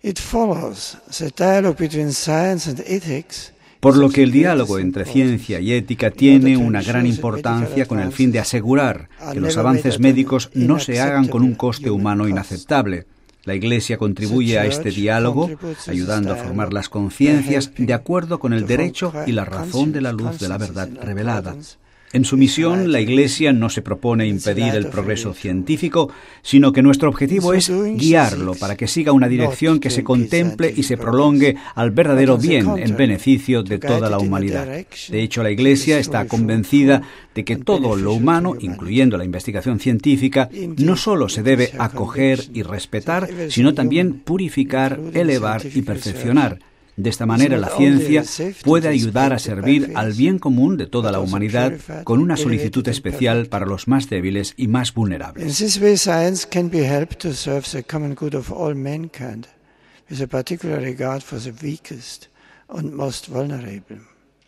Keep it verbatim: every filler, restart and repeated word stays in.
It follows that dialogue between science and ethics. Por lo que el diálogo entre ciencia y ética tiene una gran importancia con el fin de asegurar que los avances médicos no se hagan con un coste humano inaceptable. La Iglesia contribuye a este diálogo, ayudando a formar las conciencias de acuerdo con el derecho y la razón de la luz de la verdad revelada. En su misión, la Iglesia no se propone impedir el progreso científico, sino que nuestro objetivo es guiarlo para que siga una dirección que se contemple y se prolongue al verdadero bien en beneficio de toda la humanidad. De hecho, la Iglesia está convencida de que todo lo humano, incluyendo la investigación científica, no solo se debe acoger y respetar, sino también purificar, elevar y perfeccionar. De esta manera, la ciencia puede ayudar a servir al bien común de toda la humanidad con una solicitud especial para los más débiles y más vulnerables. In this way, science can be helped to serve the common good of all mankind, with a particular regard for the weakest and most vulnerable.